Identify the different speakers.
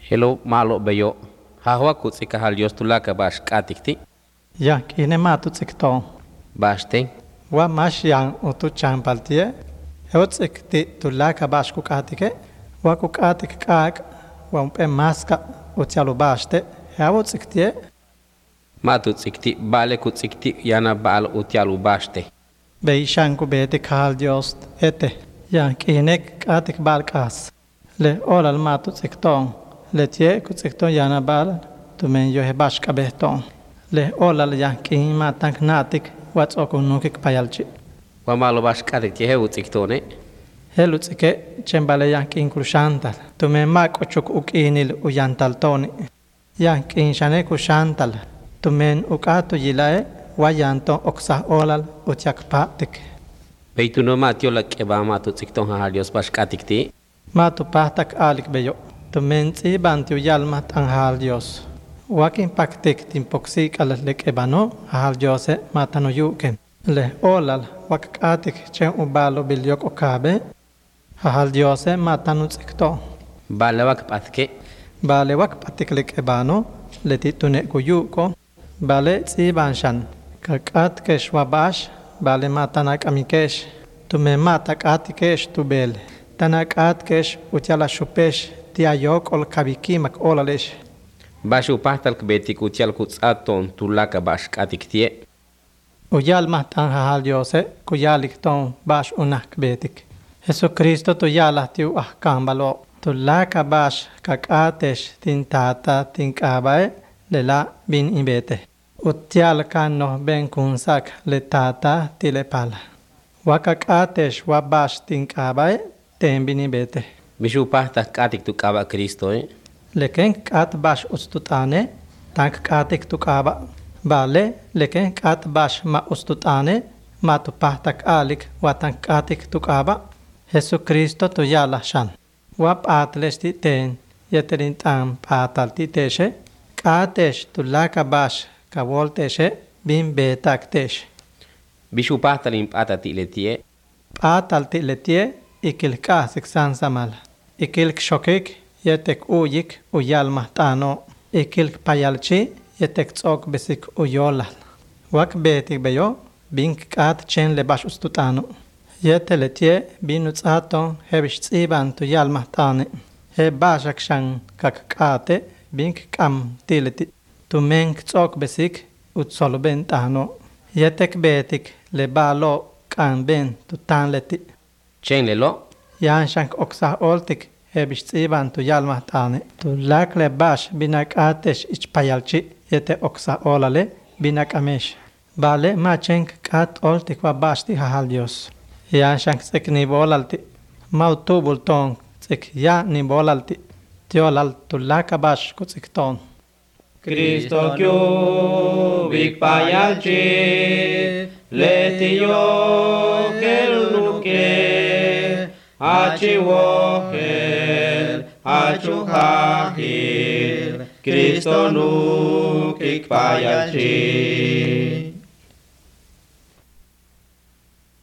Speaker 1: Hello malo beyo. Hahwa kutsika hal yostulaka bash katikti.
Speaker 2: Ya kine matu tsikto.
Speaker 1: Bashte.
Speaker 2: Wa mash yang utu champaltie. Hewtsikti tulaka bash kukatike. Wa kukatik kak. Wa umpe maska utyalu bashte. Hewtsiktie.
Speaker 1: Matu tsikti bale kutsikti yana bal utyalu bashte.
Speaker 2: Beishanku bete kahal diost ete. Ya kine katik balkas. Le olal matu tsikton. Le tie kutsikton yana bal. Tumen yohe bashka behton. Le olal yankin matank natik wats okunukik payalchi.
Speaker 1: Wa malo bash katikti hewu tsiktone.
Speaker 2: Helutsike chembale yankin kushantal. Tumen mak ochuk ukinil uyantal toni. Yankin shane kushantal. Tumen ukatu yilae wayanton oksa olal utyak patik.
Speaker 1: Beituno matio la keba matu tsikton hal yos bash katikti.
Speaker 2: Matu patak alik beyo. Tumen tsi bantiu yalmat anhal dios. Wakin paktik timpoksik al lek ebano hal diose matano yuken. Le olal wakatik chen ubalo bilyok okabe. Hal diose matano tsikto.
Speaker 1: Bale wak patke.
Speaker 2: Bale wak patik lek ebano leti tune kuyuko. Bale tsi banshan. Kakat kesh wabash bale matanak amikesh. Tume matak atikesh tubel. Tanak atkesh utyala shupesh. Tia yok ol kabikimak olalesh.
Speaker 1: Bashu pahtal kbetik utyal kutsaton tulaka bash katiktie.
Speaker 2: Uyal mahtan hahal diose kuyalik ton bash unak betik. Jesucristo tuyala tiu ahkambalo. Tulaka bash kakatesh tin tata tin kabae lela bin ibete. Utyal kano ben kunsak le tata tilepala. Wakakatesh wabash tin kabae ten bin ibete.
Speaker 1: Bishu pahtal katik tu kaba Kristo
Speaker 2: Leken kat bash ustutane tank katik tu kaba. Bale leken kat bash ma ustutane ma tu pahtak alik watan katik tu kaba. Jesucristo tu yala shan. Wap atles ti ten yeterin tam patal ti teshe. Katesh tu laka bash ka volteshe bin betak tesh.
Speaker 1: Bishu pahtal impata tiletie.
Speaker 2: Patal tiletie ikil kasik sansamal. Ikil shokik yetek uyik uyal mahtano. Ikil payalchi yetek tsok besik uyolal. Wak betik beyo bink kat chen le bash ustutano. Yeteletie binutsaton hebish tsiban tu yal mahtane. He bashak shan kakate bink kam tileti. Tu menk tsok besik utsolo bentano. Yetek betik le balo kan ben tu tanleti.
Speaker 1: Chen lelo.
Speaker 2: Yan shank oksa oltik hebish tsiban tu yal mahtane. Tu lak le bash binak atesh ich payalchi yete oksa olale binak amesh. Bale ma chenk kat oltik wa bashti hahal dios. Yan shank tsik ni bolalti. Mautu bulton tsik ya ni bolalti. Tiolal tu laka bash kutsik ton.
Speaker 3: Cristo kyubik payalchi letiyo kelunuke achiwohel achuhahil Cristo nukik payalchi